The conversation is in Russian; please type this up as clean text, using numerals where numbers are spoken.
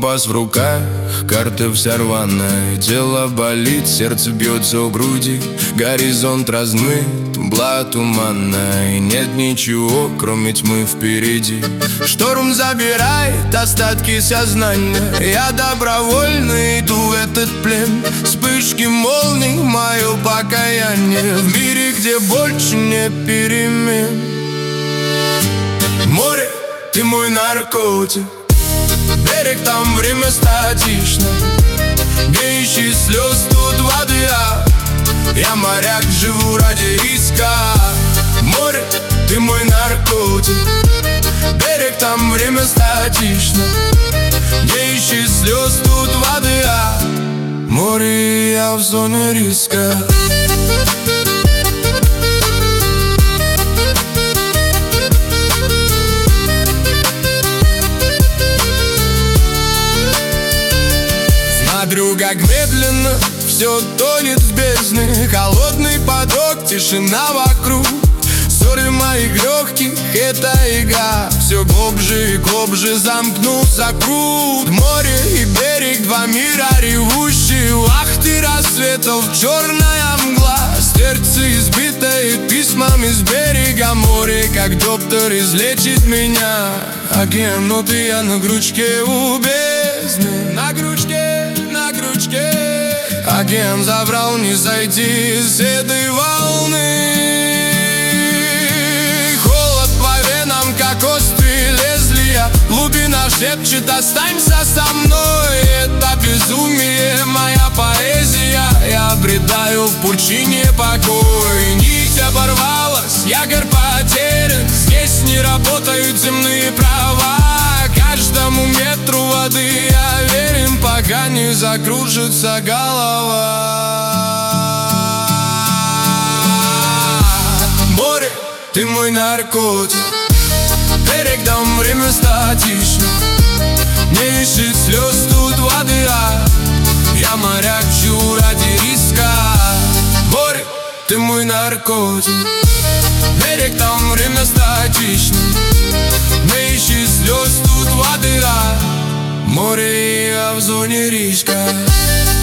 Компас в руках, карта вся рваная, тело болит, сердце бьется в груди. Горизонт размыт, мгла туманная, и нет ничего, кроме тьмы впереди. Шторм забирает остатки сознания, я добровольно иду в этот плен. Вспышки молний, мое покаяние, в мире, где больше нет перемен. Море, ты мой наркотик, берег, там время статично, не ищи слез, тут воды, я моряк, живу ради риска. Море, ты мой наркотик, берег, там время статично, не ищи слез, тут воды, море, я в зоне риска. Смотрю, как медленно все тонет в бездны, холодный поток, тишина вокруг. Ссоры моих легких, это игра, все глубже и глубже замкнулся круг. Море и берег, два мира ревущие, вахты рассветов, черная мгла. Сердце избитое письмами с берега, море, как доктор, излечит меня. Океан, но ты, я на крючке у бездны, на крючке, на крючке. Океан забрал, не сойти с этой волны. Холод по венам, как острые лезвия, глубина шепчет, останься со мной. Это безумие, моя поэзия, я обретаю в пучине покой. Нить оборвалась, якорь потерян, здесь не работают земные права. Каждому метру воды я верен, пока не закружится голова. Море, ты мой наркотик, берег, там время статично, не ищи слез, тут воды, я моряк, живу ради риска. Море, ты мой наркотик, берег, там время статично, не ищи слез, тут воды, море, я в зоне риска.